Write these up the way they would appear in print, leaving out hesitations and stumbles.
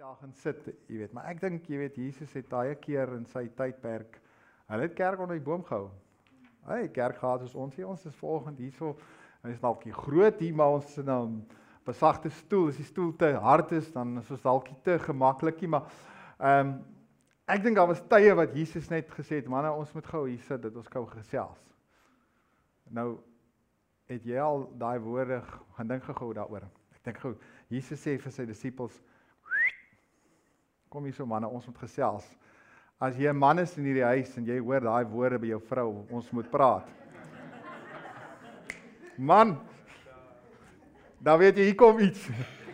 daar gaan sit, jy weet, maar ek dink, jy weet, Jesus het baie keer in sy tydperk, hy het kerk onder die boom gehou. Hy het kerk gehad soos ons is vanoggend hierso, en is dalk nie groot hier, maar ons sit nou op 'n sagte stoel, as die stoel te hard is, dan is ons dalk nie te gemaklik, maar ek dink daar was tye wat Jesus net gesê het, manne, ons moet gou hier sit, dat ons gou gesels. Nou, het jy al daai woorde, gaan dink gou daaroor. Ek dink gou, Jesus sê vir sy disippels, kom hier so manne, ons moet gesels. As jy 'n man is in hierdie huis, en jy hoor daai woorde by jou vrou, ons moet praat. Man, dan weet jy, hier kom iets.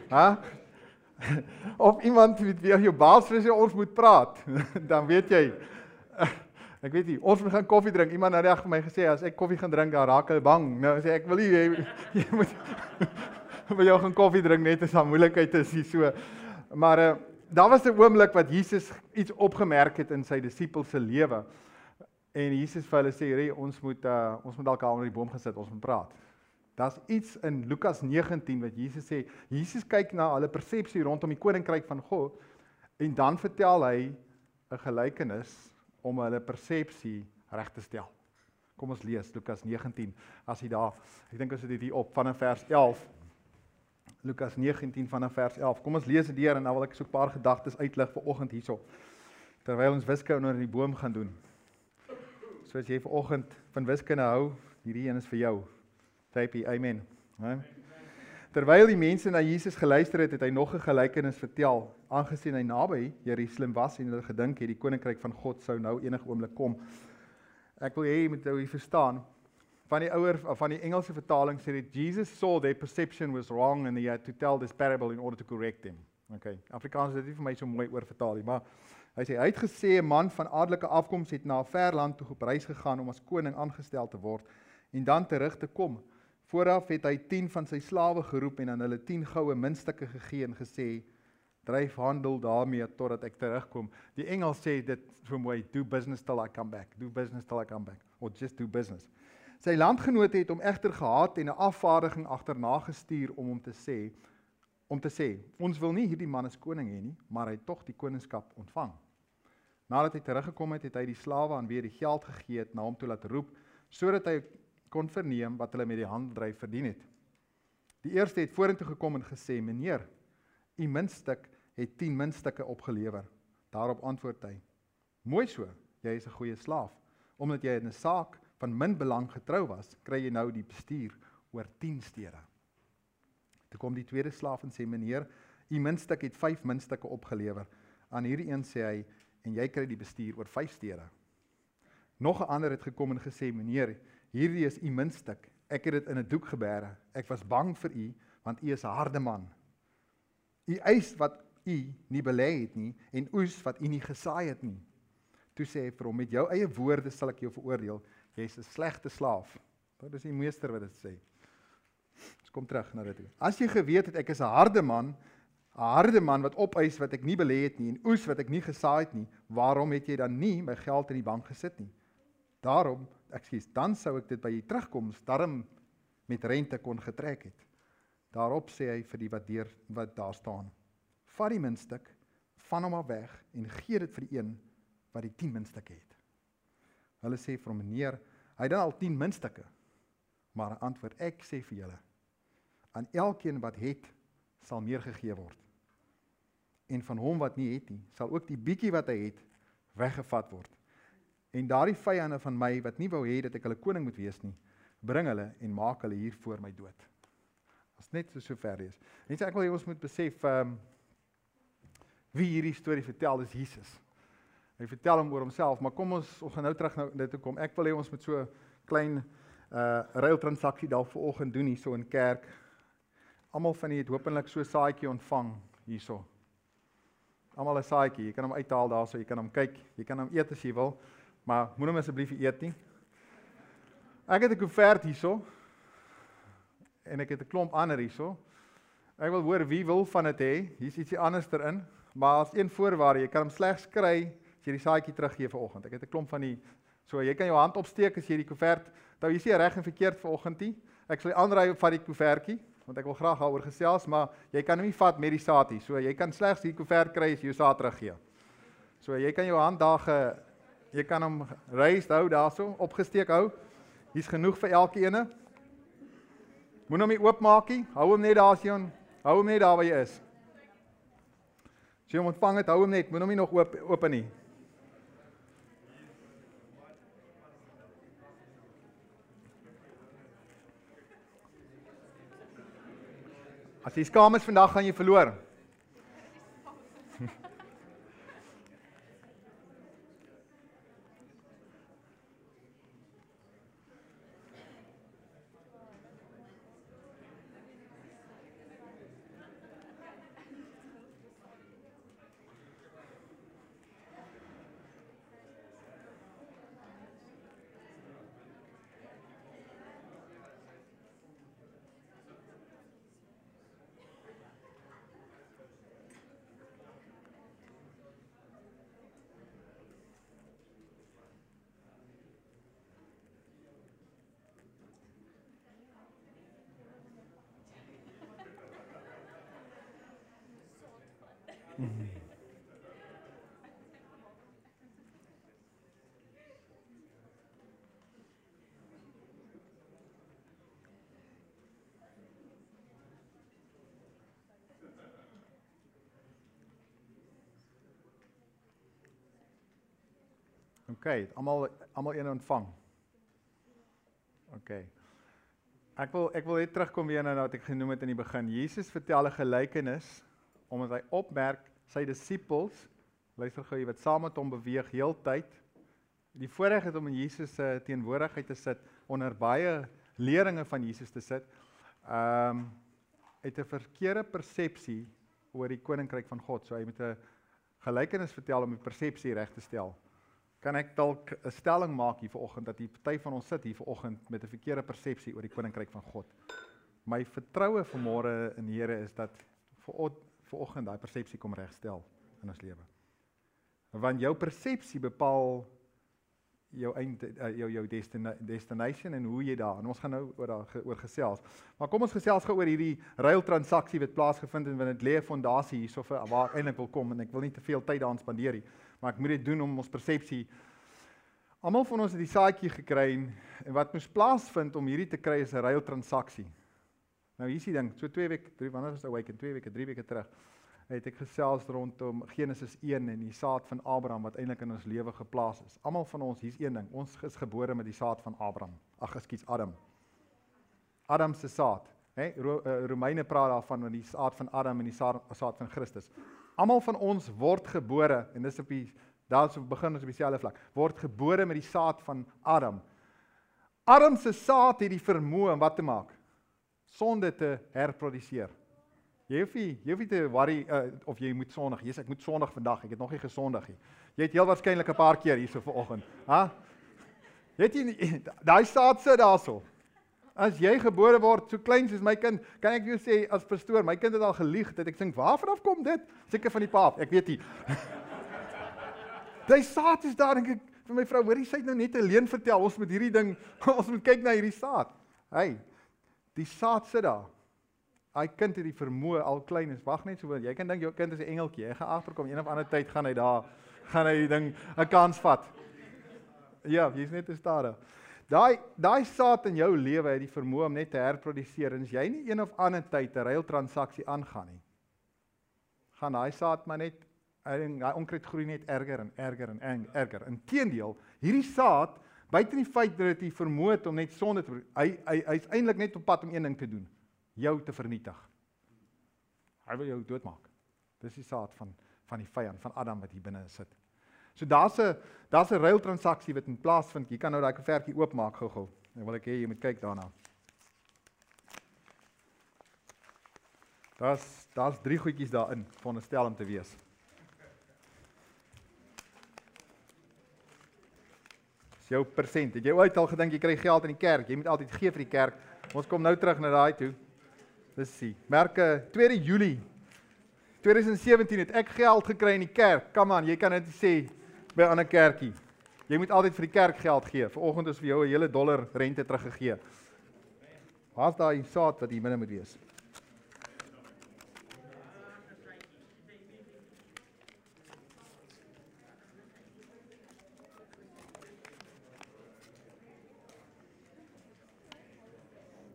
Of iemand met wie jou baas sê, ons moet praat, dan weet jy, ek weet nie, ons moet gaan koffie drink, iemand het reg vir my gesê, as ek koffie gaan drink, dan raak hulle bang, nou sê ek wil nie, jy moet met jou gaan koffie drink, net as daar moeilikheid is hier so, maar daar was 'n oomblik wat Jesus iets opgemerk het in sy disippels se lewe, en Jesus vir hulle sê, ons moet dalk onder die boom gesit, ons moet praat. Daar's iets in Lukas 19 wat Jesus sê, Jesus kyk na hulle persepsie rondom die koninkryk van God, en dan vertel hy 'n gelykenis om hulle persepsie reg te stel. Kom ons lees Lukas 19, as jy daar, ek dink ons het hier op, vanaf vers 11, Lukas 19 vanaf vers 11, kom ons lees dit deur, en nou wil ek so 'n paar gedagtes uitlig vir oggend hierso, terwyl ons wiskunde onder die boom gaan doen. So as jy vir oggend van wiskunde hou, hierdie een is vir jou. Typie, amen. Terwyl die mense na Jesus geluister het, het hy nog 'n gelykenis vertel, aangesien hy naby Jerusalem was en hulle gedink het die koninkryk van God sou nou enige oomblik kom. Ek wil hê jy moet nou verstaan, van die Engelse vertaling sê dit, Jesus saw their perception was wrong and he had to tell this parable in order to correct them. Okay, Afrikaans is dit nie vir my so mooi oorvertaal nie, maar hy sê, hy het gesê, 'n man van adelike afkoms het na 'n ver land toe op reis gegaan om as koning aangestel te word, en dan terug te kom. Vooraf het hy 10 van sy slawe geroep en aan hulle 10 goue muntstukke gegee en gesê, dryf handel daarmee totdat ek terugkom. Die Engels sê dit so mooi, do business till I come back, do business till I come back, or just do business. Sy landgenote het hom egter gehaat en 'n afvaardiging agterna gestuur om te sê, ons wil nie hierdie man as koning hê nie, maar hy het tog die koningskap ontvang. Nadat hy teruggekom het, het hy die slawe aan wie hy die geld gegee het, na hom toe laat roep, sodat hy kon verneem wat hulle met die handeldryf verdien het. Die eerste het vorentoe gekom en gesê, meneer, u muntstuk het 10 muntstukke opgelewer. Daarop antwoord hy, mooi so, jy is 'n goeie slaaf. Omdat jy in 'n saak van min belang getrou was, kry jy nou die bestuur oor 10 stede. Toe kom die tweede slaaf en sê, meneer, u muntstuk het 5 muntstukke opgelewer. Aan hierdie een sê hy, en jy kry die bestuur oor 5 stede. Nog 'n ander het gekom en gesê, meneer, hierdie is u muntstuk, ek het dit in 'n doek gebêre, ek was bang vir u, want u is 'n harde man. U eis wat u nie belê het nie, en oes wat u nie gesaai het nie. Toe sê hy vir hom, met jou eie woorde sal ek jou veroordeel, jy is 'n slegte slaaf. Dit is die meester wat dit sê. Ons kom terug na dit toe. As jy geweet het, ek is 'n harde man wat opeis wat ek nie belê het nie, en oes wat ek nie gesaai het nie, waarom het jy dan nie my geld in die bank gesit nie? Dan sou ek dit by die terugkoms darm met rente kon getrek het. Daarop sê hy vir die wat daar staan, vat die muntstuk, van hom af weg, en gee dit vir die een wat die 10 muntstukke het. Hulle sê vir hom, meneer, hy het dan al 10 muntstukke, maar antwoord, ek sê vir julle, aan elkeen wat het, sal meer gegee word. En van hom wat nie het nie, sal ook die bietjie wat hy het, weggevat word. En daardie vyande van my, wat nie wou hê dat ek hulle koning moet wees nie, bring hulle en maak hulle hier voor my dood. As net so ver is. En ek wil hê ons moet besef, wie hierdie storie vertel, is Jesus. Hy vertel hom oor homself, maar kom ons gaan nou terug na dit toe kom. Ek wil hê ons moet so klein ruiltransaksie daar vanoggend doen hierso in kerk. Almal van julle het hopelik so 'n saadjie ontvang hierso. Almal 'n saadjie, jy kan hom uithaal daarso, jy kan hom kyk, jy kan hom eet as jy wil, maar moenie hom asseblief eet nie. Ek het 'n koevert hierso, en ek het 'n klomp ander hierso. Ek wil hoor wie wil van dit hê, hier's ietsie anders erin, maar as een voorwaarde, jy kan hom slegs kry, as jy die saadjie teruggee vanoggend. Ek het 'n klomp van die, so jy kan jou hand opsteek as jy die koevert, nou jy sê reg en verkeerd vanoggend nie, ek sal die aanraai op van die koevertjie, want ek wil graag daaroor gesels, maar jy kan hom nie vat met die saad nie. So jy kan slegs die koevert kry as jy jou saad teruggee. So jy kan jou hand daar, jy kan hom raised hou daarso, opgesteek hou. Hier's genoeg vir elke ene. Moenie hom nie oopmaak nie. Hou hom net daar, Sion. Hou hom net daar waar jy is. As jy hom ontvang het, hou hom net, moenie hom nie nog open nie. As jy skaam is vandag, gaan jy verloor. Okay, almal een ontvang. Okay. Ek wil net terugkom weer na wat ek genoem het in die begin. Jesus vertel 'n gelykenis omdat hy opmerk sy disippels, luister gou, wat saam met hom beweeg heeltyd. Die voorreg het om in Jesus se teenwoordigheid te sit, onder baie leringe van Jesus te sit. Het 'n verkeerde persepsie oor die koninkryk van God. So hy moet 'n gelykenis vertel om die persepsie reg te stel. Kan ek dalk 'n stelling maak hier vanoggend dat die party van ons sit hier vanoggend met 'n verkeerde persepsie oor die koninkryk van God. My vertroue vanmôre in die Here is dat vanoggend daai persepsie kom regstel in ons lewe. Want jou persepsie bepaal jou destination en hoe jy daar. En ons gaan nou oor gesels. Maar kom ons gesels gou oor hierdie ruiltransaksie wat plaasgevind het, want dit lê 'n fondasie hierso vir waar ek eintlik wil kom en ek wil nie te veel tyd daaraan spandeer nie. Maar ek moet dit doen om ons persepsie. Almal van ons het die saadjie gekry en wat moes plaasvind om hierdie te kry is 'n ruiltransaksie. Nou hier is die ding, so 2 weke, 3 wanneer was Awaken, 2 weke, 3 weke terug, het ek gesels rondom Genesis 1 en die saad van Abraham wat eintlik in ons lewe geplaas is. Almal van ons, hier's een ding, ons is gebore met die saad van Abraham. Adam. Adam se saad. Romeine praat daarvan van die saad van Adam en die saad van Christus. Almal van ons word gebore, en dis daarso begin ons op dieselfde vlak, word gebore met die saad van Adam. Adam se saad het die vermoë om wat te maak? Sonde te herproduseer. Jy hoef nie te worry of jy moet sondig. Ek moet sondig vandag, ek het nog nie gesondig nie. Jy het heel waarskynlik 'n paar keer hierso vanoggend. Daai saad sit daarso. As jy gebore word, so klein soos my kind, kan ek jou sê as pastoor, my kind het al gelieg, dat ek sê, waarvan kom dit? Seker van die paap, ek weet nie. Die saad is daar, denk ek, vir my vrou, hoorie, sy het nou net 'n leuen vertel, ons moet hierdie ding, ons moet kyk na hierdie saad. Die saad sit daar. Hy kind het die vermoë al klein is, wag net so, jy kan dink jou kind is 'n engeltjie, hy gaan agterkom, een of ander tyd gaan hy die ding 'n kans vat. Ja, jy's net te stadig. Daai saad in jou lewe het die vermoë om net te herproduseer, en as jy nie een of ander tyd 'n ruiltransaksie aangaan nie, gaan daai saad maar net, daai onkruid groei net erger en erger en erger. Inteendeel, hierdie saad, buite die feit dat dit die vermoë het om net sonde te hy's eintlik net op pad om een ding te doen, jou te vernietig. Hy wil jou doodmaak. Dis die saad van die vyand, van Adam wat hier binne sit. So daar's 'n ruiltransaksie wat in plaas vind. Jy kan nou daai koevertjie oopmaak gou-gou. En wil ek hê jy moet kyk daarna. Daar's 3 goedjies daarin, veronderstel om te wees. Dis jou persent. Het jy ooit al gedink jy kry geld in die kerk? Jy moet altyd gee vir die kerk. Ons kom nou terug na daai toe. Dis sien. Merke 2 Julie 2017 het ek geld gekry in die kerk. Come on, jy kan dit sê by 'n ander kerkie. Jy moet altyd vir die kerk geld gee. Vanoggend is vir jou 'n hele $1 rente teruggegee. Waar's daai saad wat hier binne moet wees?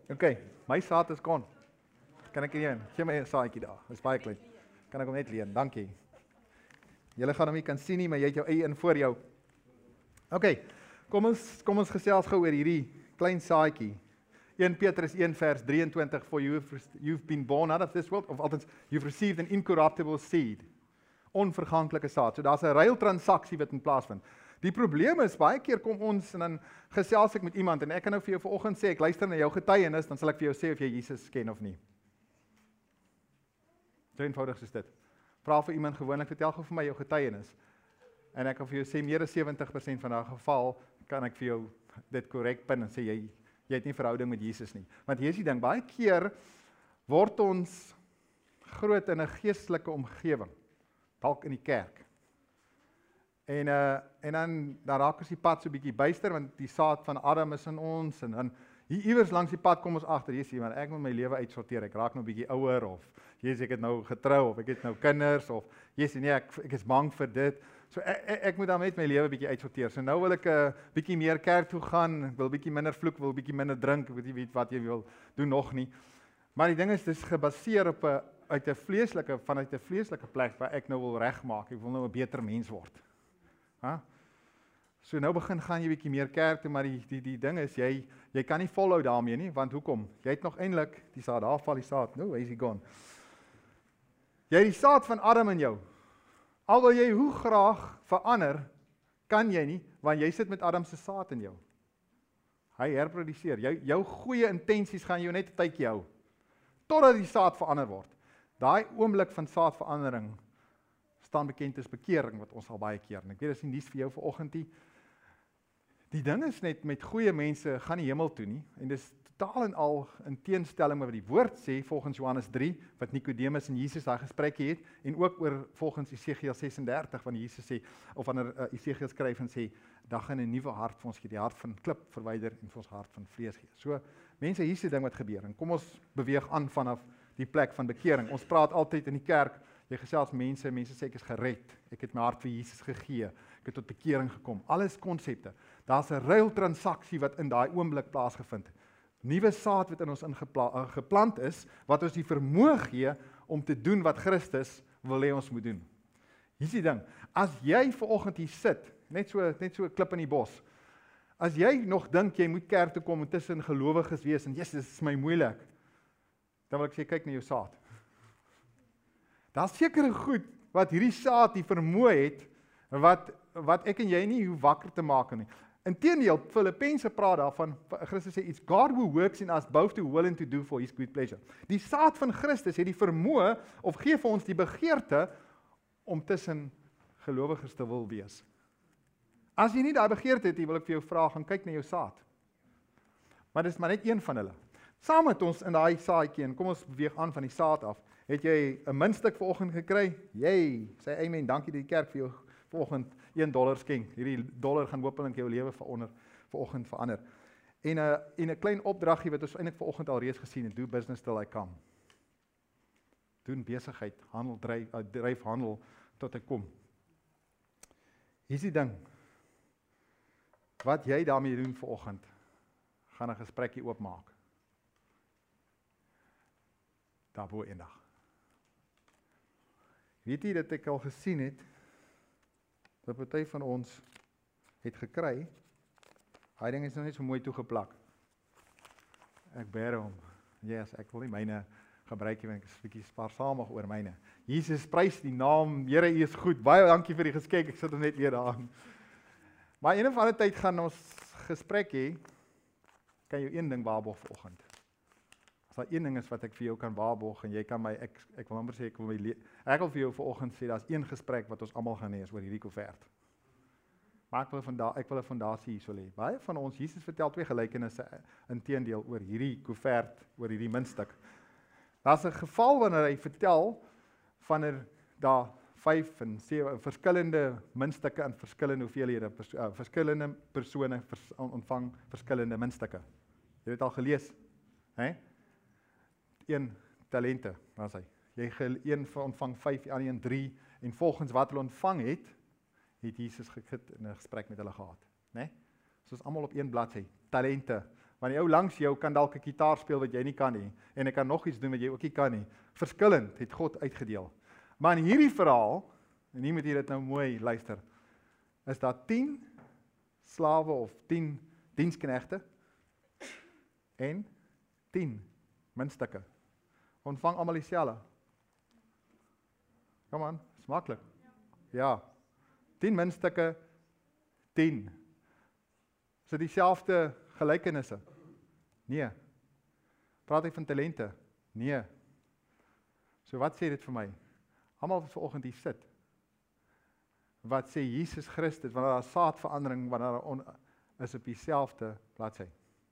Okay, my saad is kon. Kan ek nie, gee my 'n saadjie daar. Dis baie klein. Kan ek hom net leen? Dankie. Julle gaan hom nie kan sien nie, maar jy het jou eie in voor jou. Okay, kom ons gesels gou oor hierdie klein saadjie. 1 Petrus 1 vers 23, for you've been born out of this world, of althans, you've received an incorruptible seed. Onverganklike saad. So daar's 'n ruiltransaksie wat in plaasvind. Die probleem is, baie keer kom ons en dan gesels ek met iemand en ek kan nou vir jou vanoggend sê, ek luister na jou getuienis, dan sal ek vir jou sê of jy Jesus ken of nie. So eenvoudig soos dit. Vra vir iemand gewoonlik, vertel gou vir my jou getuienis. En ek kan vir jou sê, meer as 70% van daardie geval, kan ek vir jou dit korrek pin en sê, jy het nie verhouding met Jesus nie. Want hier is die ding, baie keer word ons groot in 'n geestelike omgewing, dalk in die kerk. En dan raak ons die pad so 'n bietjie byster, want die saad van Adam is in ons, en dan hier iewers langs die pad kom ons agter, Jesus, want ek moet my lewe uitsorteer, ek raak nou 'n bietjie ouer, of Jesus, ek het nou getrou, of ek het nou kinders, of Jesus, nee, ek is bang vir dit, so ek moet dan net my lewe 'n bietjie uitsorteer, so nou wil ek 'n bietjie meer kerk toe gaan, ek wil 'n bietjie minder vloek, wil 'n bietjie minder drink, ek weet nie wat jy wil doen nog nie, maar die ding is, dis gebaseer op vanuit 'n vleeslike plek, waar ek nou wil regmaak, ek wil nou 'n beter mens word. So nou gaan jy bietjie meer kerk toe, maar die ding is, jy kan nie volhou daarmee nie, want hoekom? Jy het nog eintlik, die saad, daar val die saad, nou, is hy gone. Jy het die saad van Adam in jou. Al wil jy hoe graag verander, kan jy nie, want jy sit met Adam se saad in jou. Hy herproduseer. Jou goeie intensies gaan jou net 'n tydjie hou, totdat die saad verander word. Daai oomblik van saadverandering staan bekend as bekering, wat ons al baie keer, en ek weet, dis nie nuus vir jou vanoggend nie. Die ding is net, met goeie mense gaan nie hemel toe nie, en dis totaal en al in teenstelling met wat die woord sê, volgens Johannes 3, wat Nicodemus en Jesus daai gesprekke het, en ook oor volgens Esegiel 36, wanneer Jesus sê, of wanneer Esegiel skryf en sê, dan gaan 'n nuwe hart vir ons gee, die hart van klip verwyder, en vir ons hart van vlees gee. So, mense, hier is die ding wat gebeur, en kom ons beweeg aan vanaf die plek van bekering. Ons praat altyd in die kerk, jy gesels mense sê ek is gered, ek het my hart vir Jesus gegee, ek het tot bekering gekom, alles konsepte. Daar's 'n ruiltransaksie wat in daai oomblik plaasgevind. Nuwe saad wat in ons geplant is, wat ons die vermoë gee om te doen wat Christus wil hê ons moet doen. Hier is die ding, as jy vanoggend hier sit, net so 'n klip in die bos, as jy nog dink jy moet kerk toe kom en tussen gelowiges wees, en Jesus, dit is my moeilik, dan wil ek sê, kyk na jou saad. Daar's sekere goed wat hierdie saad die vermoë het, wat ek en jy nie hoe wakker te maak nie. Inteendeel, Filippense praat daarvan, Christus sê, it's God who works in us both to will and to do for his good pleasure. Die saad van Christus het die vermoë, of gee vir ons die begeerte, om tussen gelowiges te wil wees. As jy nie daai begeerte het, wil ek vir jou vra, gaan kyk na jou saad. Maar dis maar net een van hulle. Saam met ons in daai saadjie, en kom ons beweeg aan van die saad af, het jy 'n muntstuk vanoggend gekry? Jy, sê amen, dankie dat die kerk vir jou vanoggend $1 skenk. Hierdie dollar gaan hopelik jou lewe vanoggend verander. En 'n klein opdragie wat ons eintlik vanoggend al reeds gesien het, do business till I come. Doen besigheid, handel, dryf handel tot ek kom. Hier is die ding. Wat jy daarmee doen vanoggend, gaan 'n gesprekkie oopmaak. Daarbo eendag. Weet jy dat ek al gesien het, dat party van ons het gekry, hy ding is nog net so mooi toegeplak. Ek bære hom. Yes, ek wil nie myne gebruik nie, want ek is 'n bietjie spaarsamig oor myne. Jesus, prys die naam, Here, U is goed. Baie dankie vir die geskenk, ek sit hom net weer daarin. Maar een of ander tyd gaan ons gesprek hê, kan jou een ding waarborg vanoggend. As daar een ding is wat ek vir jou kan waarborg, en jy kan my, ek wil amper sê, ek wil vir jou vanoggend sê, daar's een gesprek wat ons almal gaan hê, is oor hierdie koevert. Maar ek wil 'n fondasie hierso lê. Baie van ons, Jesus vertel 2 gelykenisse inteendeel oor hierdie koevert, oor hierdie muntstuk. Daar's 'n geval wanneer hy vertel van daar 5 en 7 verskillende muntstukke in verskillende hoeveelhede, verskillende persone ontvang verskillende muntstukke. Jy het dit al gelees, hè? 1 talente, was hy. Een ontvang 5, die ander een 3, en volgens wat hulle ontvang het Jesus in 'n gesprek met hulle gehad, né? Soos almal op een bladsy, talente, Want die ou langs jou kan dalk 'n gitaar speel wat jy nie kan nie, en hy kan nog iets doen wat jy ook nie kan nie. Verskillend het God uitgedeel. Maar in hierdie verhaal, en hier moet jy dit nou mooi luister, is daar 10 slawe of 10 diensknegte en 10 muntstukke. Ontvang almal dieselfde. Kom aan, is maklik. Ja. 10 muntstukke, 10. Is dit dieselfde gelykenisse? Nee. Praat hy van talente? Nee. So wat sê dit vir my? Almal wat vanoggend hier sit, wat sê Jesus Christus, wanneer daar saadverandering, wanneer daar is op dieselfde bladsy.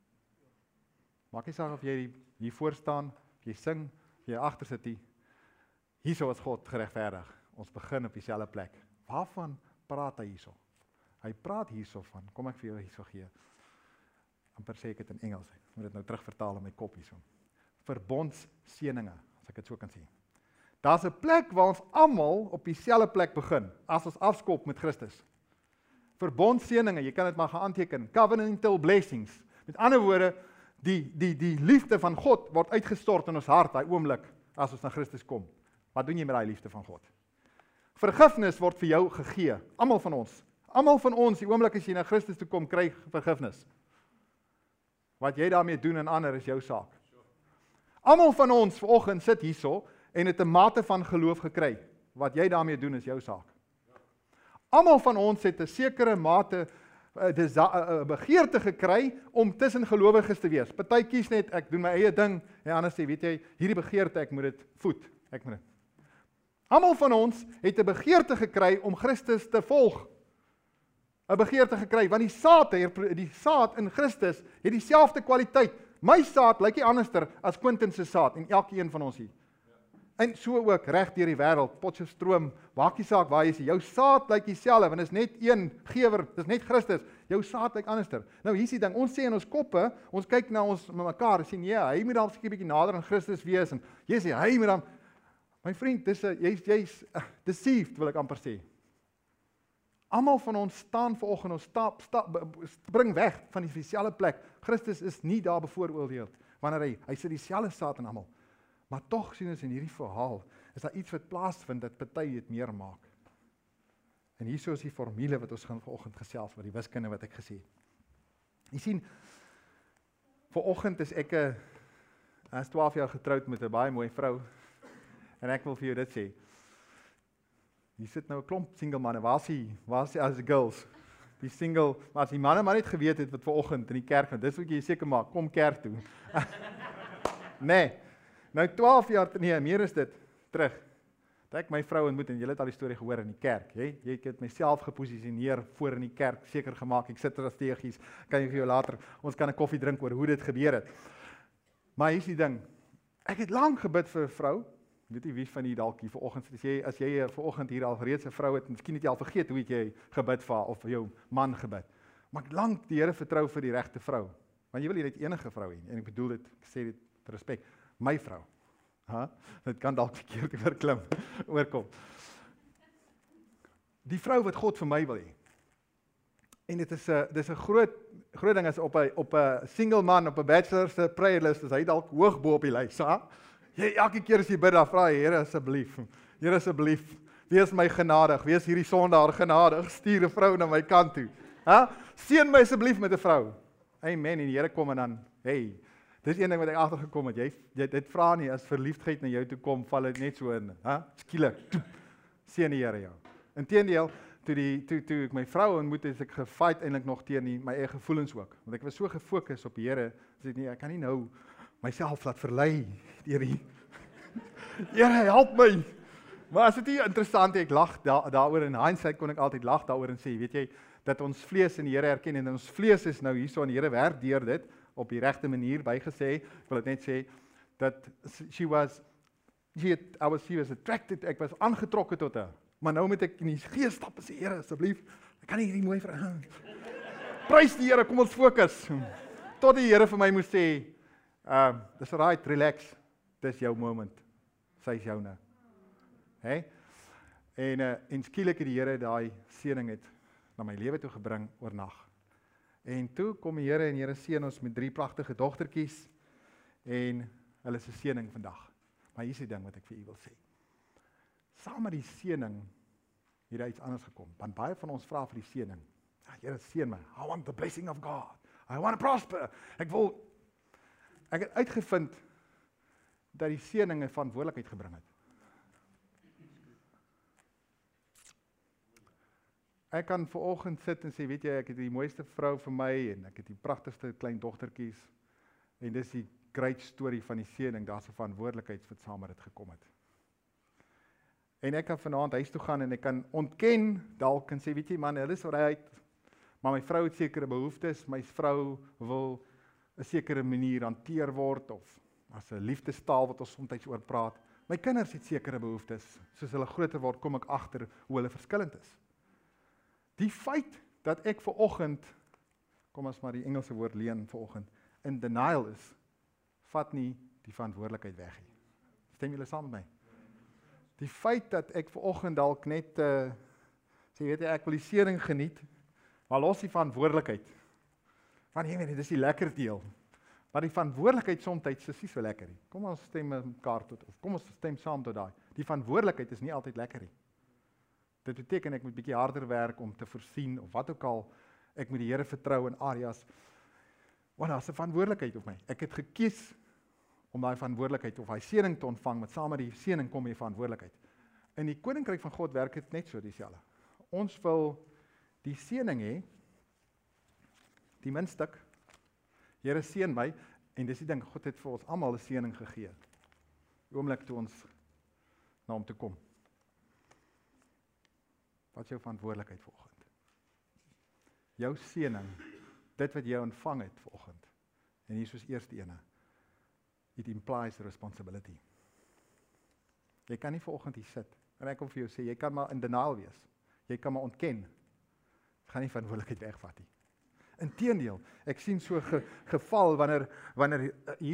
Maak nie saak of jy hier voor staan, of jy sing, of jy agter sit hier. Hierso is God geregverdig. Ons begin op dieselfde plek. Waarvan praat hy hierso? Hy praat hierso van, kom ek vir jou hierso gee. Amper sê ek dit in Engels. Ek moet dit nou terugvertaal in my kop hierso. Verbondsseëninge, as ek dit so kan sê. Daar's 'n plek waar ons almal op dieselfde plek begin, as ons afskop met Christus. Verbondsseëninge, jy kan dit maar gaan aanteken. Covenantal blessings. Met ander woorde, die liefde van God word uitgestort in ons hart, daai oomblik, as ons na Christus kom. Wat doen jy met daai liefde van God? Vergifnis word vir jou gegee, almal van ons. Almal van ons, die oomblik as jy na Christus toe kom, kry vergifnis. Wat jy daarmee doen en ander is jou saak. Almal van ons vanoggend sit hierso en het 'n mate van geloof gekry. Wat jy daarmee doen is jou saak. Almal van ons het 'n sekere mate begeerte gekry om tussen gelowiges te wees. Party kies net, ek doen my eie ding, en ander sê, weet jy, hierdie begeerte, ek moet dit voed. Ek moet dit. Almal van ons het 'n begeerte gekry om Christus te volg. 'n Begeerte gekry, want die saad in Christus het dieselfde kwaliteit. My saad lyk nie anderster as Quentin se saad en elkeen van ons hier. En so ook reg deur die wêreld, Potchefstroom, maak nie saak waar jy is, jou saad lyk dieselfde, want is net een gewer, dis net Christus. Jou saad lyk anderster. Nou hier's die ding, ons sê in ons koppe, ons kyk na ons mekaar en sê nee, hy moet dan 'n bietjie nader aan Christus wees en jy sê hy moet dan. My vriend, jy's deceived, wil ek amper sê. Almal van ons staan vanoggend, ons spring weg van dieselfde plek. Christus is nie daar bevooroordeel wanneer hy sit dieselfde saad in almal. Maar tog sien ons in hierdie verhaal, is daar iets wat plaasvind dat party dit meer maak. En hierso is die formule wat ons gaan vanoggend gesels oor die wiskunde wat ek gesê het. Jy sien, vanoggend is ek 12 jaar getroud met 'n baie mooi vrou. En ek wil vir jou dit sê. Hier sit nou 'n klomp single manne. Waar is die as girls? Die single, maar as die manne maar net geweet het wat vanoggend in die kerk gaan, dis wat jy seker maak, kom kerk toe. Nee. Nou 12 jaar, nee, meer is dit, terug. Toe ek my vrou ontmoet en julle het al die storie gehoor in die kerk. Ek het myself geposisioneer voor in die kerk, seker gemaak, ek sit strategies, kan jy vir jou later, ons kan 'n koffie drink oor hoe dit gebeur het. Maar hier's die ding, ek het lank gebid vir 'n vrou, weet nie wie van die dalk hier vanoggend, as jy vanoggend hier al reeds 'n vrou het, miskien het jy al vergeet hoe het jy gebid vir haar, of vir jou man gebid. Maar ek lank die Here vertrou vir die regte vrou, want jy wil nie net enige vrou hê, en ek bedoel dit, ek sê dit met respek, my vrou. Dit kan dalk verkeerd oorkom. Die vrou wat God vir my wil hê. En dit is 'n groot ding as op 'n single man, op 'n bachelor se prayer list, is hy dalk hoog bo op die lys, Jy elke keer as jy bid, dan vra jy, Here asseblief, wees my genadig, wees hierdie sondaar genadig, stuur 'n vrou na my kant toe. Seën my asseblief met 'n vrou. Amen, en die Here kom en dan, hey, dis een ding wat ek agtergekom het, jy dit vra nie, as verliefdheid na jou toe kom, val dit net so in, skielik, seën die Here jou. Inteendeel, toe ek my vrou ontmoet, is ek gefight eintlik nog teen my eie gevoelens ook, want ek was so gefokus op die Here, nee, ek kan nie nou myself laat verlei deur die Here, help my. Maar as dit nie interessant, ek lag daaroor, in hindsight kon ek altyd lag daaroor en sê, weet jy, dat ons vlees in die Here erken, en ons vlees is nou hierso, en die Here werk deur dit, op die regte manier bygesê, ek wil dit net sê, dat she was attracted, ek was aangetrokke tot haar, maar nou moet ek in die gees stap en sê, Here, asseblief, ek kan nie hierdie mooi vrou, prys die Here, kom ons fokus, tot die Here vir my moes sê, dis right, relax, dis jou moment, sy is joune, en skielik het die Here daai seëning het na my lewe toe gebring oornag. En toe kom die Here en Here seën ons met 3 pragtige dogtertjies en hulle is 'n seëning vandag. Maar hier is die ding wat ek vir u wil sê. Saam met die seëning het daar iets anders gekom. Want baie van ons vra vir die seëning. Ja, Here seën my. I want the blessing of God. I want to prosper. Ek het uitgevind dat die seëning 'n verantwoordelikheid gebring het. Ek kan vanoggend sit en sê, weet jy, ek het die mooiste vrou vir my en ek het die pragtigste klein dogtertjies en dis die great story van die seëning, daar's 'n verantwoordelikheid wat saam met dit gekom het. En ek kan vanaand huis toe gaan en ek kan ontken dalk en sê, weet jy man, hulle is alright, maar my vrou het sekere behoeftes, my vrou wil 'n sekere manier hanteer word of as 'n liefdestaal wat ons soms oor praat. My kinders het sekere behoeftes, soos hulle groter word, kom ek agter hoe hulle verskillend is. Die feit dat ek vanoggend, kom ons maar die Engelse woord leen vanoggend, in denial is, vat nie die verantwoordelikheid weg nie. Stem julle saam met my? Die feit dat ek vanoggend dalk net sê, weet jy, ek wil die seëning geniet, maar los die verantwoordelikheid. Want jy weet, dis die lekker deel. Maar die verantwoordelikheid soms is nie so lekker nie. Kom ons stem mekaar tot, of kom ons stem saam tot daai. Die verantwoordelikheid is nie altyd lekker nie. Dit beteken ek moet bietjie harder werk om te voorsien, of wat ook al, ek moet die Here vertrou in areas, want daar's 'n verantwoordelikheid op my. Ek het gekies om daai verantwoordelikheid, of daai seëning te ontvang, want saam met die seëning kom die verantwoordelikheid. In die koninkryk van God werk dit net so dieselfde. Ons wil die seëning hê, die muntstuk, Here seën my, en dis die ding, God het vir ons almal 'n seëning gegee. Die oomblik toe ons na hom toe kom. Wat is jou verantwoordelikheid vanoggend? Jou seëning, dit wat jy ontvang het vanoggend. En hier soos eerste ene. It implies responsibility. Jy kan nie vanoggend hier sit en ek kom vir jou sê, jy kan maar in denial wees. Jy kan maar ontken. Dit gaan nie verantwoordelikheid wegvat nie. Inteendeel, ek sien so geval wanneer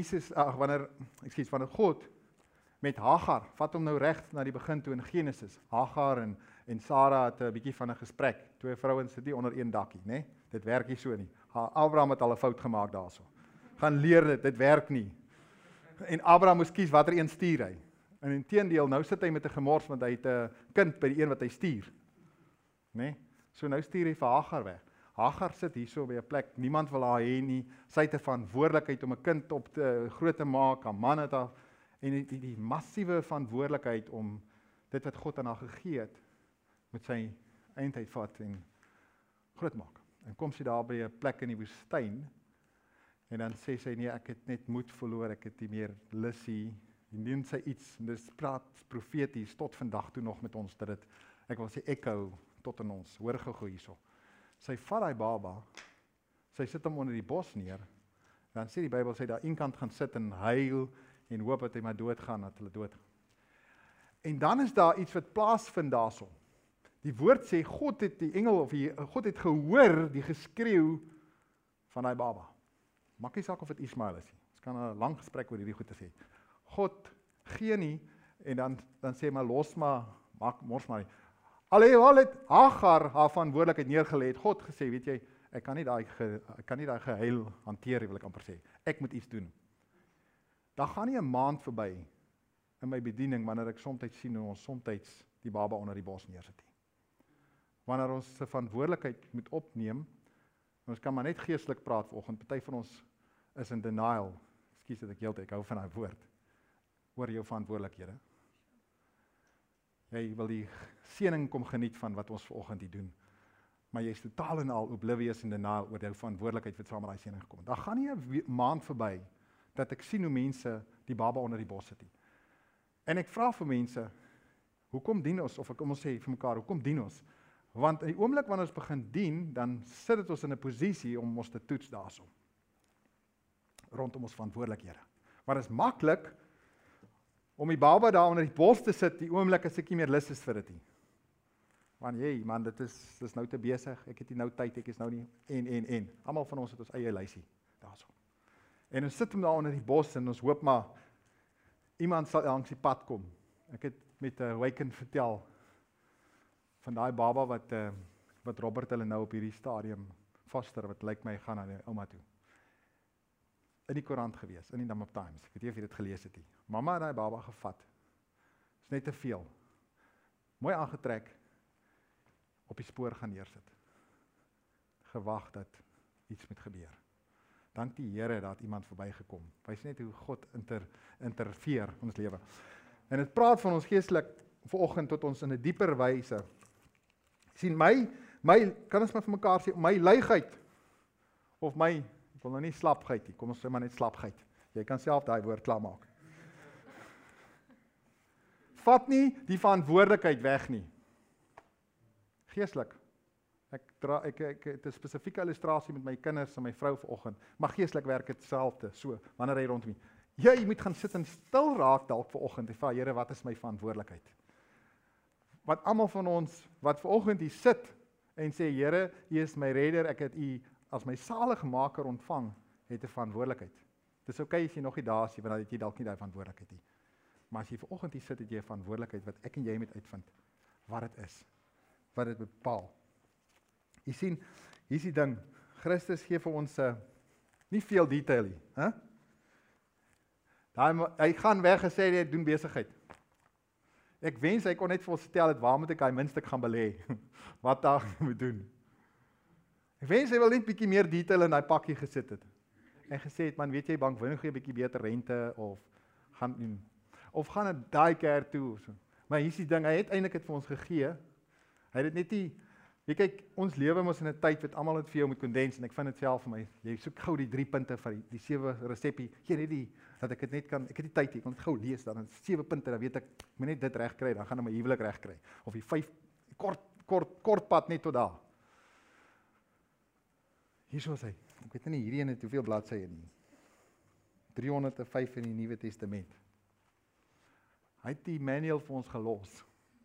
God met Hagar, vat hom nou reg na die begin toe in Genesis. Hagar en Sara het 'n bietjie van 'n gesprek. Twee vrouens sit nie onder een dakkie, né? Dit werk nie so nie. Abraham het al 'n fout gemaak daarso. Gaan leer dit werk nie. En Abraham moes kies watter een stuur hy. En inteendeel, nou sit hy met 'n gemors want hy het 'n kind by die een wat hy stuur. Né? So nou stuur hy vir Hagar weg. Hagar sit hierso by 'n plek, niemand wil haar hê nie. Sy het 'n verantwoordelikheid om 'n kind op te groot te maak, haar man het haar en die massiewe verantwoordelikheid om dit wat God aan haar gegee het met sy eindheid vat en groot maak. En kom sy daar by 'n plek in die woestyn en dan sê sy nee, ek het net moed verloor, ek het nie meer lus hier. En doen sy iets en dis praat profeties tot vandag toe nog met ons dat dit, ek wil sê echo tot in ons. Hoor gou hierso. Sy vat daai baba, sy sit hom onder die bos neer. Dan sê die Bybel, sy daar eenkant gaan sit en huil en hoop dat hy maar doodgaan, dat hulle doodgaan. En dan is daar iets wat plaasvind daarso. Die woord sê, God het die engel, God het gehoor die geskreeu van daai baba. Maak nie saak of dit Ismael is nie. Ons kan 'n lang gesprek oor hierdie goed te sê. God gee nie, en dan sê maar, los maar, mors maar nie. Alhoewel het Hagar haar verantwoordelikheid neergelê het, God gesê, weet jy, ek kan nie daai gehuil hanteer, wil ek amper sê. Ek moet iets doen. Daar gaan nie 'n maand verby in my bediening wanneer ek soms sien hoe ons soms die baba onder die bos neersit nie. Wanneer ons se verantwoordelikheid moet opneem, ons kan maar net geestelik praat vanoggend. Party van ons is in denial. Ekskuus dat ek hou van daai woord. Oor jou verantwoordelikhede. Jy wil die seëning kom geniet van wat ons vanoggend hier doen. Maar jy is totaal en al oblivious en denial oor jou verantwoordelikheid wat saam met daai seëning gekom het. Daar gaan nie 'n maand verby dat ek sien hoe mense die baba onder die bos sit nie. En ek vra vir mense, hoekom dien ons, of kom ons sê vir mekaar, hoekom dien ons? Want in die oomblik wanneer ons begin dien, dan sit dit ons in 'n posisie om ons te toets daarso. Rondom ons verantwoordelikhede. Maar dit is maklik om die baba daar onder die bos te sit, die oomblik as ek nie meer lus is vir dit nie. Want jy, man, dit is nou te besig, ek het nie nou tyd, ek is nou nie, en. Almal van ons het ons eie lysie daarso. En ons sit hom daar onder die bos en ons hoop maar, iemand sal langs die pad kom. Ek het met Wyken vertel, van daai baba wat Robert hulle nou op hierdie stadium Foster, wat lyk my gaan na die ouma toe. In die koerant gewees, in die Number Times. Ek weet nie of jy dit gelees het nie. Mamma het daai baba gevat. Is net te veel. Mooi aangetrek, op die spoor gaan neersit. Gewag dat iets moet gebeur. Dank die Here dat iemand verbygekom. Wys net hoe God interfereer in ons lewe. En dit praat van ons geestelik vanoggend tot ons in 'n dieper wyse. Sien my kan ons maar vir mekaar sê, my luigheid of my, ek wil nou nie slapgeit nie, kom ons sê maar net slapgeit. Jy kan self daai woord klaarmaak. Vat nie die verantwoordelikheid weg nie. Geestelik. Ek het 'n spesifieke illustrasie met my kinders en my vrou vanoggend, maar geestelik werk dit selfde, so, wanneer hy rondom my. Jy moet gaan sit en stil raak dalk vanoggend en vra, Here, wat is my verantwoordelikheid? Want almal van ons wat vanoggend hier sit en sê, Here, U is my redder, ek het U as my saligmaker ontvang, het 'n verantwoordelikheid. Dis okay as jy nog nie daar is, want dan het jy dalk nie daai verantwoordelikheid nie. Maar as jy vanoggend hier sit, het jy 'n verantwoordelikheid wat ek en jy moet uitvind wat dit is, wat dit bepaal. Jy sien, hier is die ding, Christus gee vir ons nie veel detail nie, hè? Hy gaan weg en sê, hy doen besigheid. Ek wens hy kon net vir ons vertel het, waar moet ek hy minstuk gaan belê, wat daar moet doen. Ek wens hy wil net bietjie meer detail in daai pakkie gesit het. En gesê het, man, weet jy, bank wil nog 'n bietjie beter rente, of gaan na daai kerk toe, of so. Maar hier is die ding, hy het eintlik dit vir ons gegee, hy het dit net nie. Jy kyk, ons lewe mos in 'n tyd wat almal dit vir jou moet kondens, en ek vind dit self vir my, jy soek gou die 3 punte van die 7 resepie, gee net die, dat ek dit net kan, ek het die tyd, ek kan dit gou lees, dan 7 punte, dan weet ek moet net dit reg kry, dan gaan ek my huwelik reg kry, of die 5, kort pad net tot daar. Hierso is hy, ek weet nie hierdie ene het hoeveel bladsye nie, 305 in die Nuwe Testament. Hy het die manual vir ons gelos.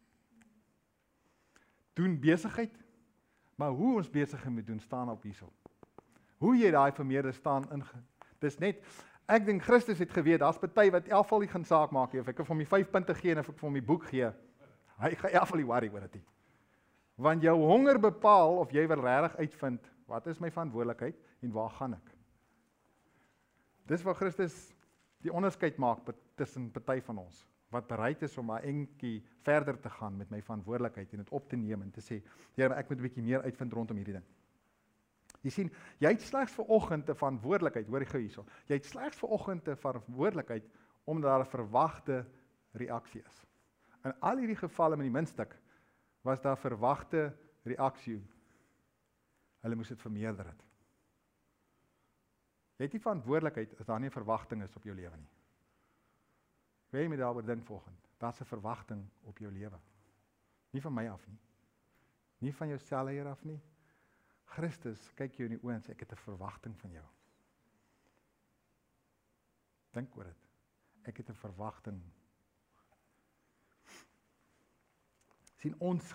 Doen besigheid, maar hoe ons besigheid moet doen, staan op hierso. Hoe jy daai vermeerder staan in, dis net, ek dink Christus het geweet, daar's party wat elfal nie gaan saak maak nie, of ek vir hom die 5 punte gee, en of ek vir hom die boek gee, hy gaan elfal nie worry oor dit nie. Want jou honger bepaal, of jy wil regtig uitvind, wat is my verantwoordelikheid, en waar gaan ek? Dis waar Christus die onderskeid maak, tussen party van ons, wat bereid is om 'n entjie verder te gaan met my verantwoordelikheid en dit op te neem en te sê, Here, ek moet 'n bietjie meer uitvind rondom hierdie ding. Jy sien, jy het slegs vanoggend 'n verantwoordelikheid, hoor jy gou hierso. Jy het slegs vanoggend 'n verantwoordelikheid omdat daar 'n verwagte reaksie is. In al hierdie gevalle met die muntstuk was daar verwagte reaksie. Hulle moes dit vermeerder het. Jy het nie verantwoordelikheid as daar nie 'n verwagting is op jou lewe nie. Wil jy met daaroor dink vanoggend? Daar's 'n verwagting op jou lewe. Nie van my af nie. Nie van jouself hier af nie. Christus kyk jou in die oë en sê, ek het 'n verwagting van jou. Dink oor dit. Ek het 'n verwagting. Sien, ons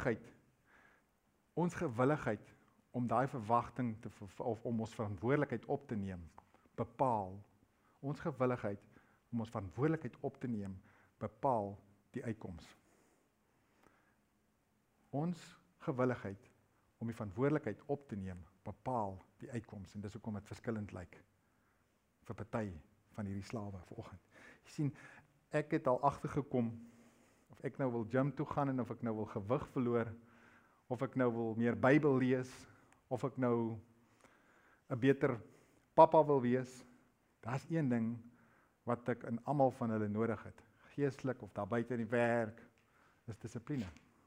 gewilligheid om daai verwagting of om ons verantwoordelikheid op te neem, bepaal. Ons gewilligheid om ons verantwoordelikheid op te neem, bepaal die uitkoms. Ons gewilligheid om die verantwoordelikheid op te neem, bepaal die uitkoms, en dis hoekom dit verskillend lyk vir party van hierdie slawe vanoggend. Jy sien, ek het al agtergekom, of ek nou wil gym toe gaan, en of ek nou wil gewig verloor, of ek nou wil meer Bybel lees, of ek nou 'n beter pappa wil wees, daar's een ding wat ek in almal van hulle nodig het, geestelik of daar buite in die werk, is dissipline.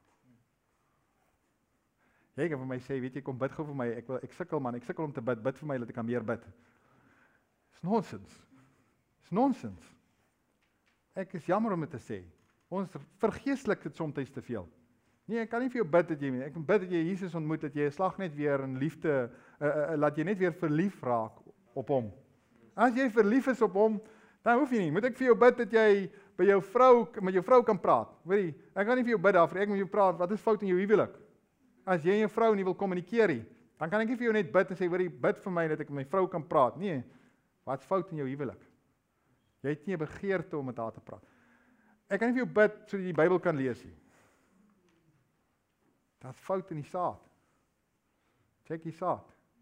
Jy kan vir my sê, weet jy, kom bid gou vir my, ek sukkel man, ek sukkel om te bid vir my, dat ek kan meer bid. Dis nonsens. Ek is jammer om dit te sê, ons vergeestelik dit soms te veel. Nee, ek kan nie vir jou bid dat jy, ek kan bid dat jy Jesus ontmoet, dat jy 'n slag net weer in liefde, laat jy net weer verlief raak op hom. As jy verlief is op hom, dan hoef jy nie, moet ek vir jou bid dat jy met jou vrou kan praat. Hoorie, ek kan nie vir jou bid daarvoor, ek moet jou praat, wat is fout in jou huwelik? As jy en jou vrou nie wil kommunikeer nie, dan kan ek nie vir jou net bid en sê, hoorie, bid vir my dat ek met my vrou kan praat. Nee, wat is fout in jou huwelik? Jy het nie 'n begeerte om met haar te praat. Ek kan nie vir jou bid sodat jy die Bybel kan lees nie. Daar's fout in die saad. Check die saad.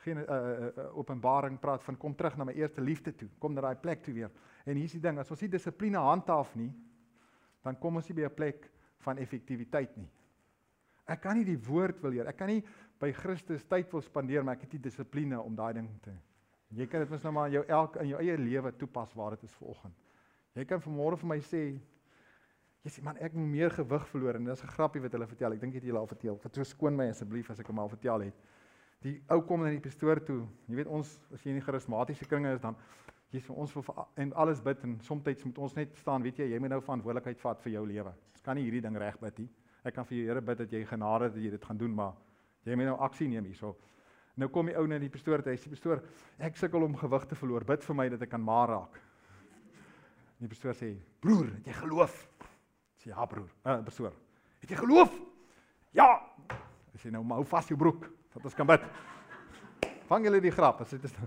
geen openbaring praat van kom terug na my eerste liefde toe, kom na daai plek toe weer. En hier is die ding, as ons nie dissipline handhaaf nie, dan kom ons nie by 'n plek van effektiwiteit nie. Ek kan nie die woord wil leer, ek kan nie by Christus tyd wil spandeer, maar ek het nie dissipline om daai ding te. Jy kan dit mos nou maar in jou eie lewe toepas waar dit is vanoggend. Jy kan vanmôre vir my sê, jy man, ek moet meer gewig verloor, en dis 'n grappie wat hulle vertel, ek dink dit julle al vertel, verskoon my asseblief as ek hom al vertel het. Die ou kom na die pastoor toe, jy weet ons, as jy in die charismatiese kringe is, dan, ons wil en alles bid, en soms moet ons net staan, weet jy moet nou verantwoordelikheid vat vir jou lewe. Ons kan nie hierdie ding reg bid nie. Ek kan vir jou Here bid dat jy genade dat jy dit gaan doen, maar jy moet nou aksie neem hierso. Nou kom die ou na die pastoor toe, hy sê pastoor, ek sukkel om gewig te verloor, bid vir my dat ek kan maar raak. Die pastoor sê, broer, het jy geloof? Ek sê, ja broer, pastoor, het jy geloof? Ja! Hy sê, nou maar hou vas jou broek, dat ons kan bid. Vang julle die grap, as dit is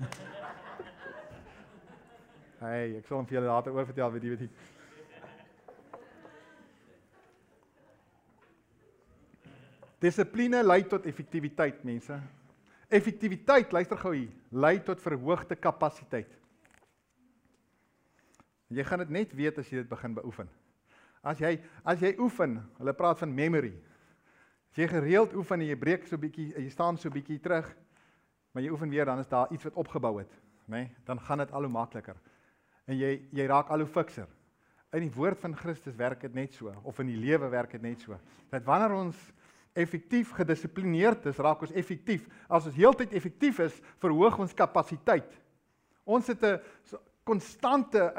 hey, ek sal hom vir julle later oor vertel, weet jy. Dissipline lei tot effektiwiteit, mense. Effektiwiteit, luister gou hier, lei tot verhoogde kapasiteit. Jy gaan dit net weet as jy dit begin beoefen. As jy oefen, hulle praat van memory. As jy gereeld oefen en jy breek so bietjie, jy staan so bietjie terug, maar jy oefen weer, dan is daar iets wat opgebou het, né? Dan gaan dit al hoe makliker. En jy raak al hoe fikser. In die woord van Christus werk dit net so, of in die lewe werk dit net so. Dat wanneer ons effektief gedissiplineerd is, raak ons effektief. As ons heeltyd effektief is, verhoog ons kapasiteit. Ons het 'n konstante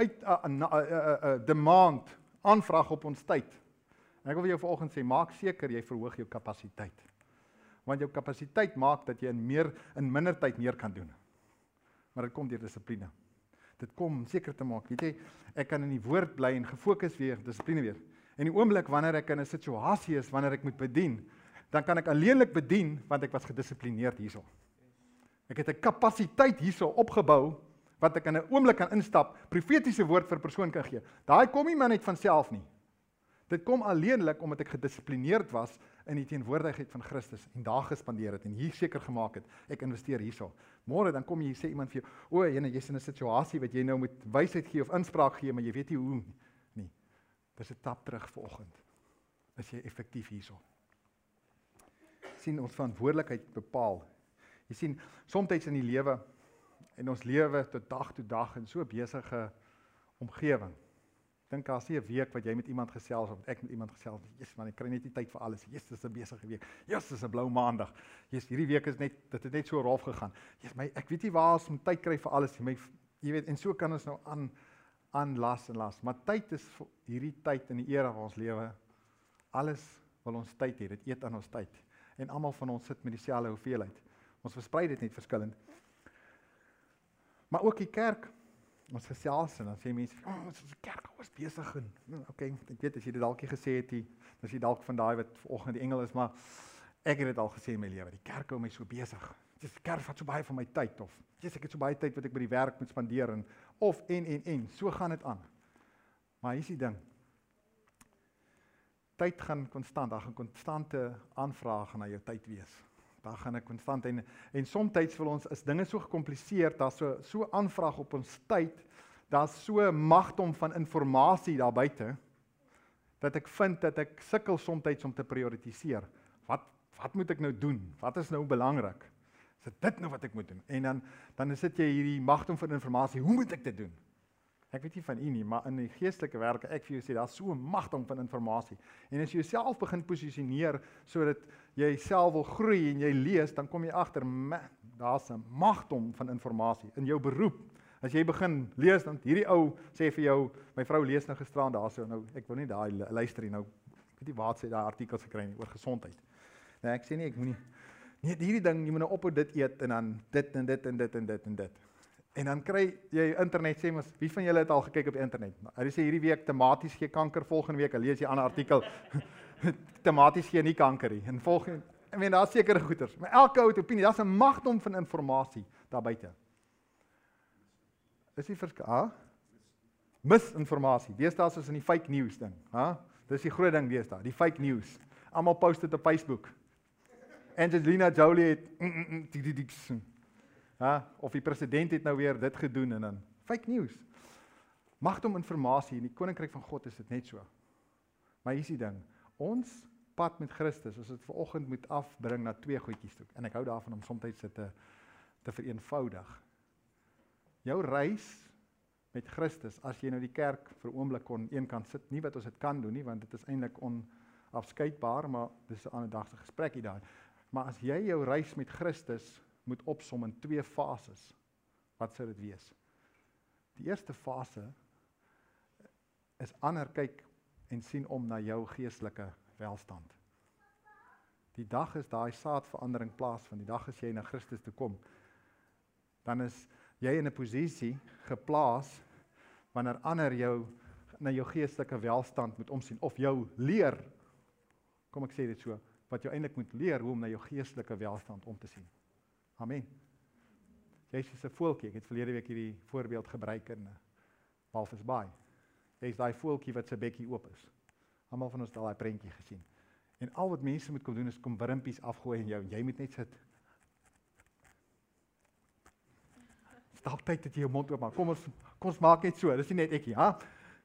demand, aanvraag op ons tyd. En ek wil vir jou vanoggend sê, maak seker jy verhoog jou kapasiteit. Want jou kapasiteit maak dat jy in minder tyd meer kan doen. Maar dit kom deur dissipline. Dit kom om seker te maak, weet jy, ek kan in die woord bly en gefokus weer, dissipline weer. En die oomblik wanneer ek in 'n situasie is, wanneer ek moet bedien, dan kan ek alleenlik bedien, want ek was gedissiplineerd hierso. Ek het 'n kapasiteit hierso opgebou, wat ek in 'n oomblik kan instap, profetiese woord vir 'n persoon kan gee. Daai kom nie maar net van self nie. Dit kom alleenlik omdat ek gedissiplineerd was in die teenwoordigheid van Christus en daar gespandeer het en hier seker gemaak het, ek investeer hierso. Môre dan kom jy sê iemand vir jou, o, jy's in 'n situasie wat jy nou moet wysheid gee of inspraak gee, maar jy weet nie hoe nie. Dis 'n stap terug vanoggend. Is jy effektief hierso? Sien ons verantwoordelikheid bepaal. Jy sien soms in die lewe en ons lewe tot dag in so 'n besige omgewing. Dink as jy 'n week wat jy met iemand gesels of ek met iemand gesels, Jesus man, ek kry net nie tyd vir alles. Jesus, dis 'n besige week. Jesus, dis 'n blou maandag. Jesus, hierdie week is dit het net so rof gegaan. Jesus, ek weet nie waar ons moet tyd kry vir alles nie. Jy weet, en so kan ons nou aan las. Maar tyd is hierdie tyd in die era waar ons lewe. Alles wil ons tyd hê. Dit eet aan ons tyd. En almal van ons sit met dieselfde hoeveelheid. Ons versprei dit net verskillend. Maar ook die kerk. Ons gesels en dan sê mense, ons is 'n kerk, ons besig en okay, ek weet as jy dit dalk gesê het, as jy dalk van daai wat vanoggend die engel is, maar ek het dit al gesê in my lewe, die kerk hou my so besig. Die kerk vat so baie van my tyd of ek het so baie tyd wat ek by die werk moet spandeer en so gaan dit aan. Maar hier is die ding. Tyd gaan konstant, daar gaan konstante aanvraag na jou tyd wees. Daar gaan ek konstant en soms wil ons is dinge so gekompliseerd, daar's so aanvraag op ons tyd, daar's so magdom van inligting daar buite dat ek vind dat ek sukkel soms om te prioritiseer. Wat moet ek nou doen? Wat is nou belangrik? Is dit nou wat ek moet doen? En dan sit jy hierdie magdom van inligting, hoe moet ek dit doen? Ek weet nie van u nie, maar in die geestelike werke, ek vir jou sê, daar is so 'n magdom van inligting. En as jy jouself begin posisioneer, sodat jy self wil groei en jy lees, dan kom jy agter, daar's 'n magdom van inligting in jou beroep. As jy begin lees, dan hierdie ou sê vir jou, my vrou lees nou gisteraan daarso, nou, ek wil nie daai luister nie, nou, ek weet nie waar sy daai artikels gekry nie, oor gesondheid. Nou, ek sê nie, ek moenie, nee, hierdie ding, jy moet nou ophou dit eet, en dan dit en dit en dit en dit en dit. En dan kry jy internet, sê mos, wie van julle het al gekyk op die internet? Hulle sê hierdie week tomaties gee kanker, volgende week, lees jy 'n ander artikel, tomaties gee nie kanker nie. En volgende, ek meen, daar's sekere goeters, maar elke ou het opinie, daar's 'n magdom van inligting daar buite. Is die verskil, misinformasie, deesdae is in die fake news ding, Dis die groot ding deesdae, die fake news. Almal post dit op Facebook. Angelina Jolie het of die president het nou weer dit gedoen en dan fake news. Magdom informasie, in die koninkryk van God is dit net so. Maar hier is die ding, ons pad met Christus, as dit vanoggend moet afbring na 2 goedjies toe. En ek hou daarvan om soms dit te vereenvoudig. Jou reis met Christus, as jy nou die kerk vir 'n oomblik kon een kant sit, nie wat ons dit kan doen nie, want dit is eintlik onafskeidbaar, maar dis 'n ander dag se gesprek hier daai. Maar as jy jou reis met Christus moet opsom in 2 fases, wat sou dit wees? Die eerste fase is ander kyk en sien om na jou geestelike welstand. Die dag is daai saadverandering plaasvind, die dag as jy na Christus toe kom, dan is jy in 'n posisie geplaas wanneer ander jou na jou geestelike welstand moet omsien of jou leer, kom ek sê dit so, wat jy eintlik moet leer hoe om na jou geestelike welstand om te sien. Amen. Jy is soos 'n voeltjie, ek het verlede week hierdie voorbeeld gebruik in Walvis Bay. Jy is daai voeltjie wat sy bekkie oop is. Almal van ons het al daai prentjie gesien. En al wat mense moet kom doen is kom wurmpies afgooi in jou en jy moet net sit. Dalk tyd dat jy jou mond oopmaak. Kom ons maak net so. Dis nie net ekie, ha?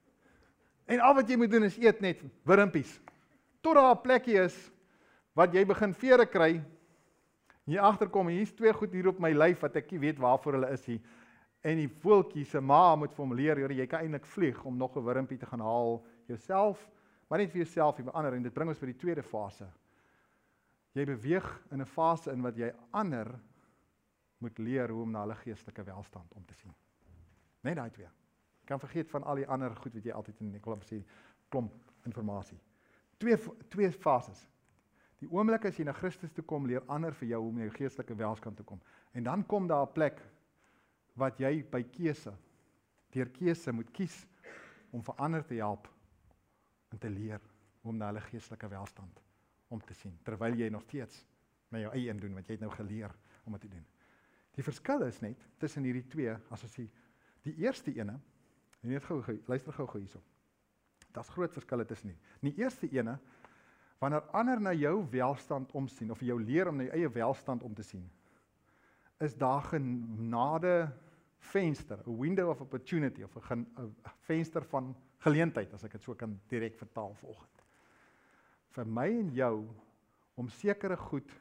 En al wat jy moet doen is eet net wurmpies. Tot daar 'n plekkie is wat jy begin vere kry. Hier agterkom, hier's 2 goed hier op my lyf wat ek nie weet waarvoor hulle is nie. En die voeltjie se ma moet vir hom leer, jy kan eintlik vlieg om nog 'n wurmpie te gaan haal jouself, maar net vir jouself en vir ander. En dit bring ons by die tweede fase. Jy beweeg in 'n fase in wat jy ander moet leer hoe om na hulle geestelike welstand om te sien. Net daai 2. Jy kan vergeet van al die ander goed wat jy altyd in 'n klomp inligting. Twee fases. Die oomblik as jy na Christus toe kom, leer ander vir jou hoe om na jou geestelike welstand te kom. En dan kom daar 'n plek wat jy by deur keuse moet kies om vir ander te help en te leer hoe om na hulle geestelike welstand om te sien, terwyl jy nog steeds na jou eie doen, want jy het nou geleer om dit te doen. Die verskil is net tussen hierdie 2, as ons die eerste ene, en net luister gou hierso. Daar's groot verskille tussen die eerste ene, wanneer ander na jou welstand omsien, of jou leer om na jou eie welstand om te sien, is daar genade venster, 'n window of opportunity, of 'n venster van geleentheid, as ek dit so kan direk vertaal vanoggend. Vir my en jou, om sekere goed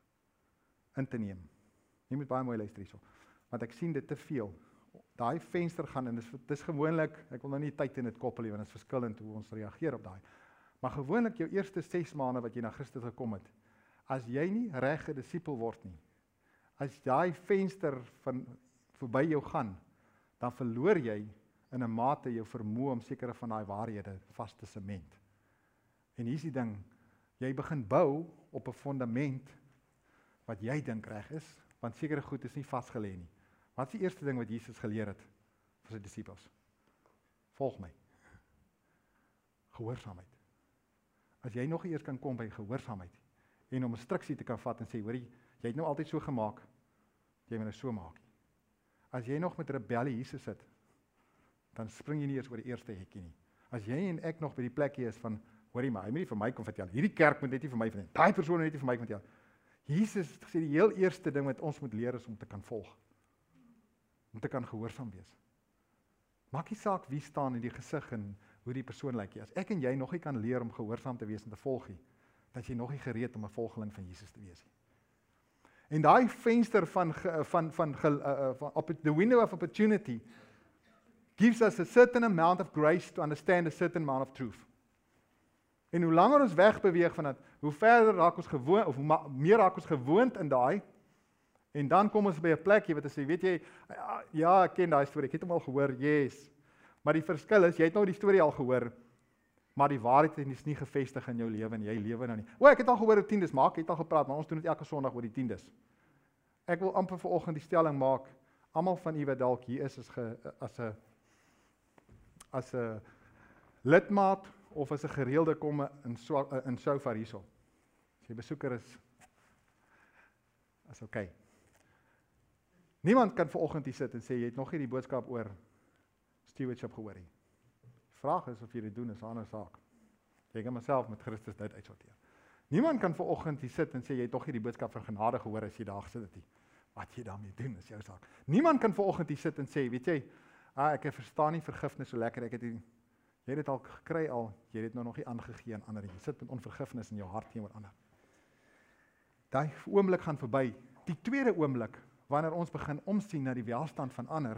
in te neem. Jy moet baie mooi luister hierso, want ek sien dit te veel. Daai venster gaan, en dit is gewoonlik, ek wil nou nie tyd in dit koppel nie, want dit is verskillend hoe ons reageer op daai. Maar gewoonlik jou eerste 6 maande wat jy na Christus gekom het, as jy nie reg 'n disipel word nie, as daai venster van verby jou gaan, dan verloor jy in 'n mate jou vermoë om sekere van daai waarhede vas te sement. En hier's die ding, jy begin bou op 'n fundament wat jy dink reg is, want sekere goed is nie vasgelê nie. Wat is die eerste ding wat Jesus geleer het vir sy disippels? Volg my. Gehoorsaamheid. As jy nog eers kan kom by gehoorsaamheid en om 'n instruksie te kan vat en sê, hoorie, jy het nou altyd so gemaak, jy moet nou so maak. As jy nog met rebellie hier sit, dan spring jy nie eers oor die eerste hekkie nie. As jy en ek nog by die plekkie is van, hoorie maar, hy moet nie vir my kom vertel, hierdie kerk moet net nie vir my vertel, daai persoon moet net nie vir my vertel. Jesus sê die heel eerste ding wat ons moet leer is om te kan volg. Om te kan gehoorsaam wees. Maak nie saak wie staan in die gesig en hoe die persoon lyk nie. As ek en jy nog nie kan leer om gehoorsaam te wees en te volg nie, dan is jy nog nie gereed om 'n volgeling van Jesus te wees nie. En daai venster van the window of opportunity gives us a certain amount of grace to understand a certain amount of truth. En hoe langer ons wegbeweeg van dit, hoe verder raak ons gewoond, of hoe meer raak ons gewoond in daai, en dan kom ons by 'n plekjie wat ons sê, weet jy, ja, ek ken daai storie, ek het hom al gehoor, yes. Maar die verskil is, jy het nou die storie al gehoor, maar die waarheid is nie gevestig in jou lewe en jy lewe nou nie. Ek het al gehoor oor tiendes, maar ek het al gepraat, maar ons doen dit elke Sondag oor die tiendes. Ek wil amper vanoggend die stelling maak, almal van u wat dalk hier is as 'n lidmaat of as 'n gereelde komme in Sofar hierso. As jy besoeker is okay. Niemand kan vanoggend hier sit en sê jy het nog nie die boodskap oor stewardship gehoor nie. Die vraag is of jy dit doen is 'n ander saak. Jy kan myself met Christus dit uitsorteer. Niemand kan vanoggend hier sit en sê, jy het tog nie die boodskap van genade gehoor as jy daar gesit het nie. Wat jy daarmee doen is jou saak. Niemand kan vanoggend hier sit en sê, weet jy, ek verstaan nie vergifnis so lekker, jy het dit al gekry al, jy het dit nou nog nie aangegee aan ander, jy sit met onvergifnis in jou hart teenoor ander. Daai oomblik gaan verby. Die tweede oomblik, wanneer ons begin omsien na die welstand van ander,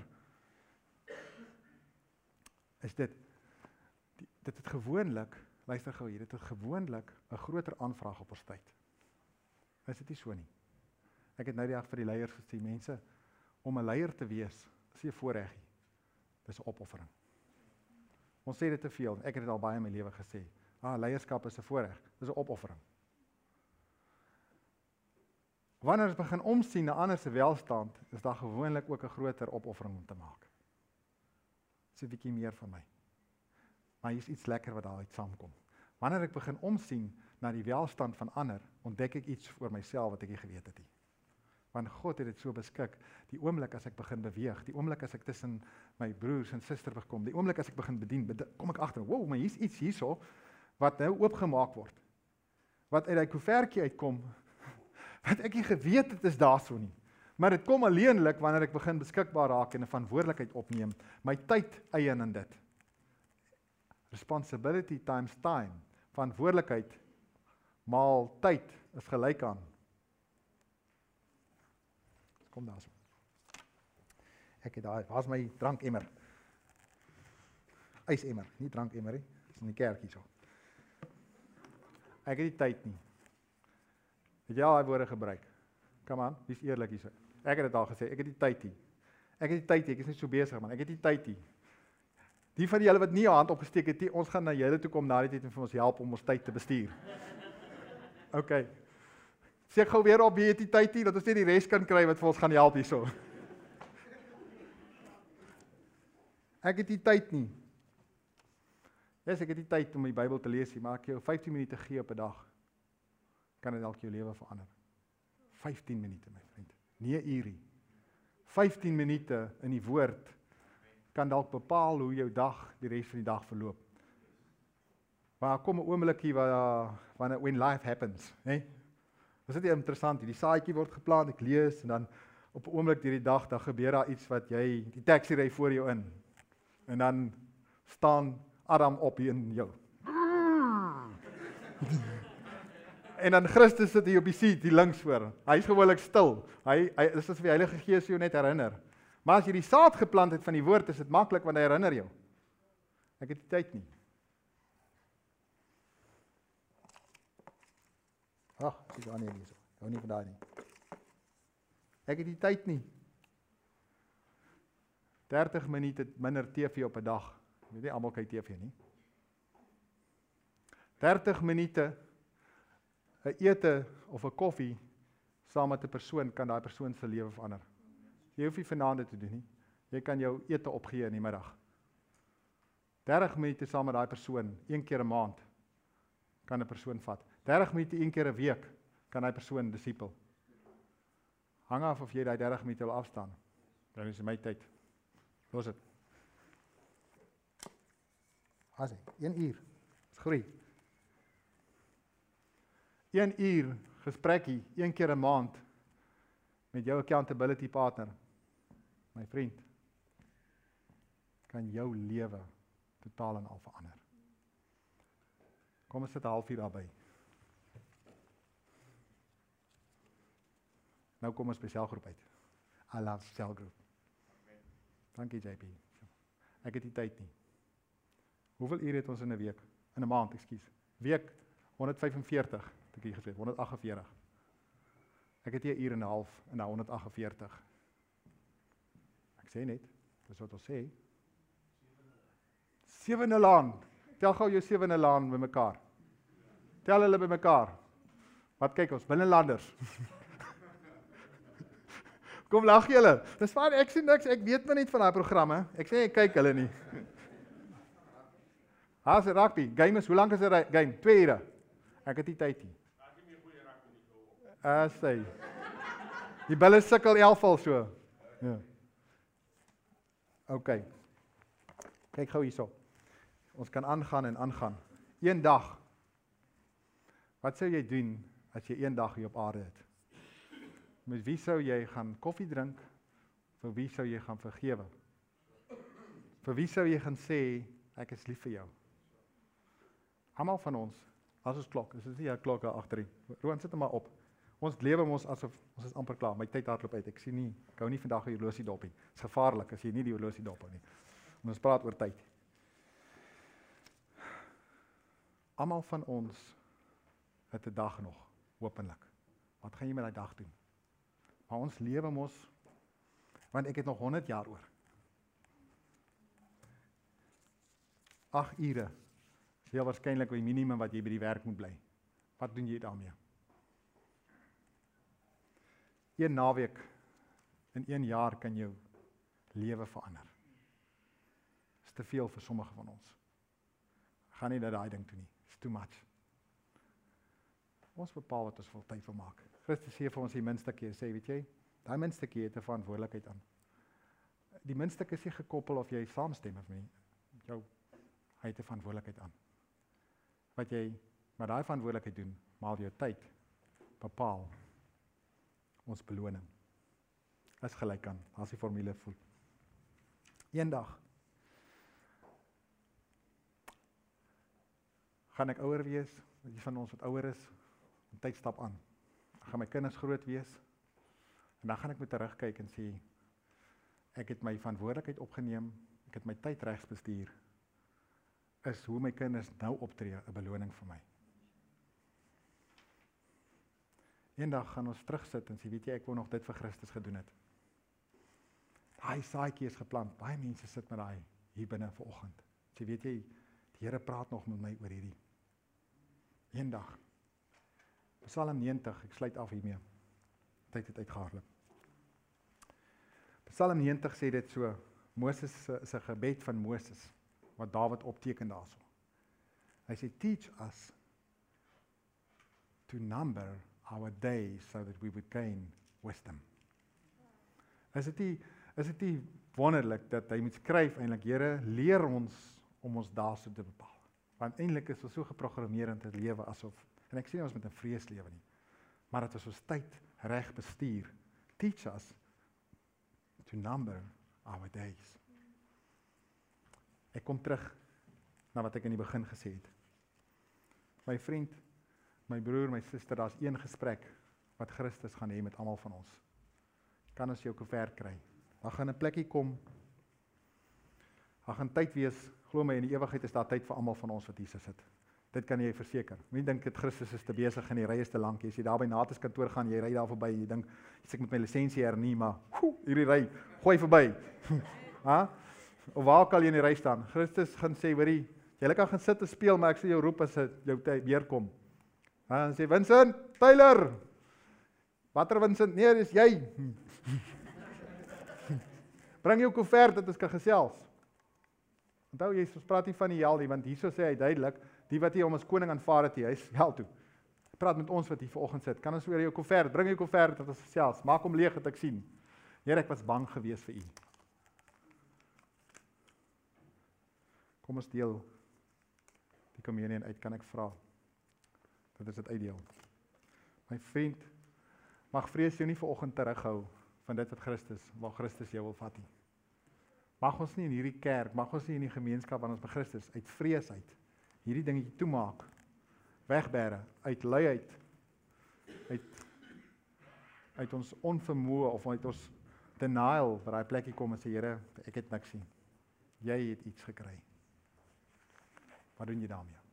is dit het gewoonlik, luister gou hier, dit het gewoonlik 'n groter aanvraag op ons tyd. Is dit nie so nie? Ek het nou die dag vir die leiers gesê, mense, om 'n leier te wees, is nie 'n voorreg nie. Dis 'n opoffering. Ons sê dit te veel, ek het dit al baie in my lewe gesê. Leierskap is 'n voorreg, dis 'n opoffering. Wanneer ons begin omsien na ander se welstand, is daar gewoonlik ook 'n groter opoffering om te maak. Dis 'n bietjie meer van my. Maar hier is iets lekker wat daaruit saamkom. Wanneer ek begin omsien na die welstand van ander, ontdek ek iets oor myself wat ek nie geweet het nie. Want God het dit so beskik, die oomblik as ek begin beweeg, die oomblik as ek tussen my broers en susters begin, die oomblik as ek begin bedien, kom ek agter, wow, maar hier's iets hierso, wat nou oopgemaak word. Wat uit die koevertjie uitkom, wat ek nie geweet het is daarso nie. Maar dit kom alleenlik wanneer ek begin beskikbaar raak en 'n verantwoordelikheid opneem, my tyd eien in dit. Responsibility times time, verantwoordelikheid maal tyd is gelyk aan. Kom daar so. Ek het daar, waar's my drankemmer? Ysemmer, nie drankemmer nie, dis in die kerk hierso. Ek het nie tyd nie. Het jy al daai woorde gebruik? Kom aan, wees eerlik hierso. Ek het dit al gesê, ek het nie tyd nie. Ek het nie tyd nie, ek is net so besig man, ek het nie tyd nie. Die van julle wat nie 'n hand opgesteek het nie, ons gaan na julle toe kom na die tyd en vir ons help om ons tyd te bestuur. OK. Sê ek gou weer op, wie het die tyd nie, dat ons net die res kan kry wat vir ons gaan help hierso. Ek het nie tyd nie. Ek het nie tyd om die Bybel te lees nie, maar ek jou 15 minute gee op 'n dag, kan dit dalk jou lewe verander. 15 minute, my vriend. Nie 'n uur nie. 15 minute in die woord kan dalk bepaal hoe jou dag, die res van die dag verloop. Maar kom 'n oomblikie wanneer when life happens, hè? Is dit interessant, die saadjie word geplant, ek lees en dan op 'n oomblik hierdie dag dan gebeur daar iets wat die taxi ry voor jou in. En dan staan Adam op hier in jou. En dan Christus sit hier op die seat, hier links voor. Hy is gewoonlik stil. Hy dis asof die Heilige Gees jou net herinner. Maar as jy die saad geplant het van die woord, is dit maklik want hy herinner jou. Ek het die tyd nie. Ek gaan nie lees. Hou nie van daai nie. Ek het die tyd nie. 30 minute minder TV op 'n dag. Ek weet nie almal kyk TV nie. 30 minute 'n ete of 'n koffie saam met 'n persoon kan daai persoon se lewe verander. Jy hoef nie vanaand dit te doen nie. Jy kan jou ete opgee in die middag. 30 minute saam met daai persoon, een keer 'n maand, kan 'n persoon vat. 30 minute een keer 'n week, kan daai persoon disipel. Hang af of jy daai 30 minute wil afstaan. Dan is my tyd. Los dit. Asie, 1 uur. Dis groei. 1 uur gesprekkie, een keer 'n maand, met jou accountability partner. My vriend, kan jou lewe totaal en al verander. Kom ons sit 'n halfuur daarby. Nou kom ons by selgroep uit. I love selgroep. Dankie JP. Ek het nie tyd nie. Hoeveel ure het ons in 'n week? In 'n maand, ekskuus. Week 145, het ek hier gesê, 148. Ek het hier 'n uur en 'n half in 148. Ek sê net, dis wat ons sê. 7 laan. Tel gou jou 7 laan bymekaar. Tel hulle bymekaar. Wat kyk ons? Binnelanders. Kom lag julle. Dis waar ek sien niks, ek weet maar net van daai programme. Ek sê ek kyk hulle nie. Haas rugby, game is, hoe lank is 'n game? 2 ure. Ek het nie tyd nie. Daar's nie meer goeie rugby nie. Sê. Die bulle sukkel 11 al so. Ja. OK. Kyk gou hierso. Ons kan aangaan en aangaan. Een dag Wat sou jy doen as jy een dag hier op aarde het? Met wie sou jy gaan koffie drink? Vir wie sou jy gaan vergewe? Vir wie sou jy gaan sê, ek is lief vir jou? Almal van ons, as ons klok, is nie 'n klok daar agterin. Roan, sit hom maar op. Ons lewe ons asof ons is amper klaar. My tyd hardloop uit. Ek hou nie vandag 'n horlosie dop nie. Dit is gevaarlik as jy nie die horlosie dop hou nie. Ons praat oor tyd. Almal van ons het 'n dag nog, hopelik. Wat gaan jy met daai dag doen? Maar ons lewe mos, want ek het nog 100 jaar oor. 8 ure is heel waarskynlik die minimum wat jy by die werk moet bly. Wat doen jy daarmee? Een naweek in 1 jaar kan jou lewe verander. Dit is te veel vir sommige van ons. Gaan nie dat daai ding toe nie. It's too much. Ons bepaal wat ons wil tyd vir maak. Christus sê vir ons die minstukkie, sê, weet jy, daai minstukkie het 'n verantwoordelikheid aan. Die mindstuk is nie gekoppel of jy saamstem of nie. Hy het 'n verantwoordelikheid aan. Wat jy met daai verantwoordelikheid doen, maal jou tyd, bepaal ons beloning. Is gelyk aan, as die formule voel. Eendag gaan ek ouer wees, die van ons wat ouer is, en tyd stap aan. Dan gaan my kinders groot wees, en dan gaan ek moet terugkyk en sê, ek het my verantwoordelikheid opgeneem, ek het my tyd regs bestuur, is hoe my kinders nou optree 'n beloning vir my. Eendag gaan ons terugsit en sê, weet jy, ek wou nog dit vir Christus gedoen het. Daai saadjie is geplant, baie mense sit met daai hier binne vanoggend. Sê, weet jy, die Here praat nog met my oor hierdie. Eendag. Psalm 90, ek sluit af hiermee. Tyd het uitgehardloop. Psalm 90 sê dit so, Moses is 'n gebed van Moses, wat Dawid opteken daarso. Hy sê, teach us to number our days so that we would gain wisdom. Is dit nie wonderlik dat hy moet skryf eintlik, Here, leer ons om ons dae so te bepaal. Want eintlik is ons so geprogrammeer in 'n lewe asof, en ek sê nie ons met 'n vreeslewe nie, maar dat ons tyd reg bestuur. Teach us to number our days. Ek kom terug na wat ek in die begin gesê het. My vriend, my broer, my suster, daar's een gesprek wat Christus gaan hê met almal van ons. Kan ons jou koevert kry? Daar gaan 'n plekkie kom. Daar gaan tyd wees, glo my, in die ewigheid is daar tyd vir almal van ons wat hier sit. Dit kan jy verseker. Moenie dink dit Christus is te besig en die ry is te lank. As jy daar by Natus kantoor gaan, jy ry daar verby, jy dink, ek moet my lisensie hernie, maar hierdie ry, gooi verby. Ha? Of waar kan jy in die ry staan? Christus gaan sê, hoorie, jy kan gaan sit en speel, maar ek sal jou roep as jou tyd weer kom. Dan sê, Vincent, Tyler, watter Vincent? Nee, dis jy. Bring jou koevert, dat ons kan gesels. Onthou, ons praat nie van die hel nie, want hierso sê hy duidelik, die wat hier om as koning aanvaar het, hy is hel toe. Hy praat met ons wat hier vanoggend sit. Kan ons oor jou koevert, bring jou koevert, dat ons gesels. Maak hom leeg, dat ek sien. Here, ek was bang geweest vir u. Kom ons deel die communion uit, kan ek vra. Dat is dit uitdeel. My vriend, mag vrees jou nie vanoggend terughou van dit wat waar Christus jou wil vat nie. Mag ons nie in hierdie kerk, mag ons nie in die gemeenskap van ons by Christus uit vrees uit hierdie dingetjie toemaak, wegbere, uit luiheid, uit ons onvermoë of uit ons denial, waar daai plekkie kom en sê, Here, ek het niks sien. Jy het iets gekry. Wat doen jy daarmee?